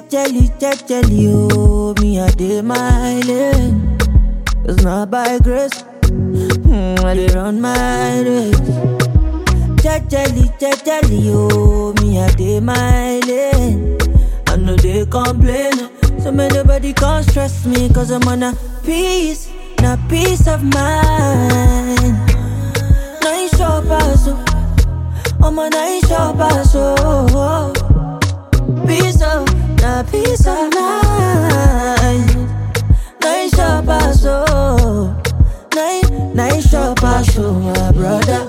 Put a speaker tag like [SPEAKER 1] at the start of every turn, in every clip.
[SPEAKER 1] Jejely, oh, me I dey my lane. It's not by grace, I dey run my race. Jejely, oh, me I dey my lane. I know they complain, so may nobody can't stress me, cause I'm on a peace of mind. Nice shop, so I'm a nice shop, so peace of mind. Nice shop, so nice shop, so my brother.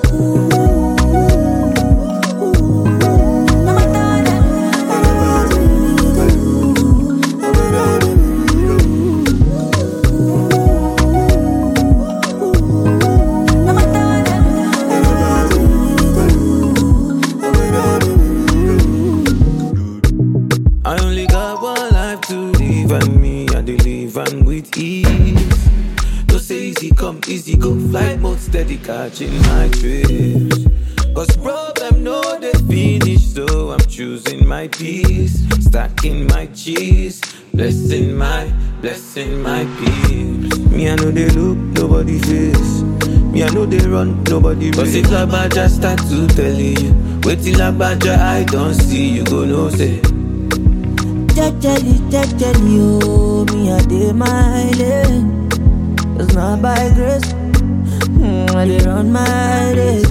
[SPEAKER 2] I only got one life to live, and me, I dey live and with ease. Don't say easy come, easy go, flight mode steady, catching my trips. Cause problem no they finish, so I'm choosing my peace. Stacking my cheese, blessing my peace. Me I know they look, nobody face. Me I know they run, nobody race. Cause if Lagbaja start to tell you, wait till Lagbaja I don't see, you go no say.
[SPEAKER 1] Jejely, oh, me I dey my lane. It's not by grace, I dey run my race.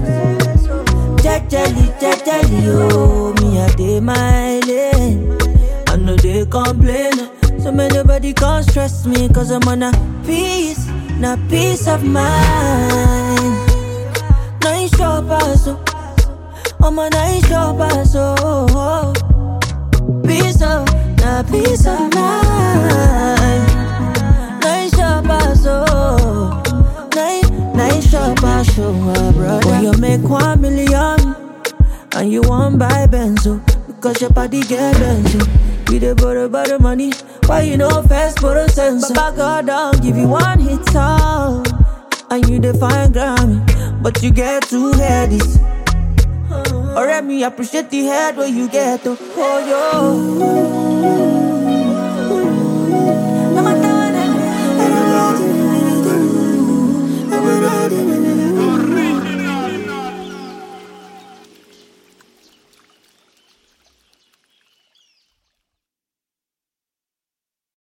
[SPEAKER 1] Jejely, oh, me I dey my lane. I know they complain, so may nobody can't stress me, cause I'm on a peace of mind. Nice shop, so I'm a nice shop, so peace of mind. Nice shop, so nice shop, so my brother. When you make 1 million and you want buy Benzo, because your body get Benzo. You dey borrow money, why you know first borrow sense? Baba God don't give you one hit song, and you define Grammy, but you get 2 headies. Alright, me appreciate the head where you get to. Oh yo.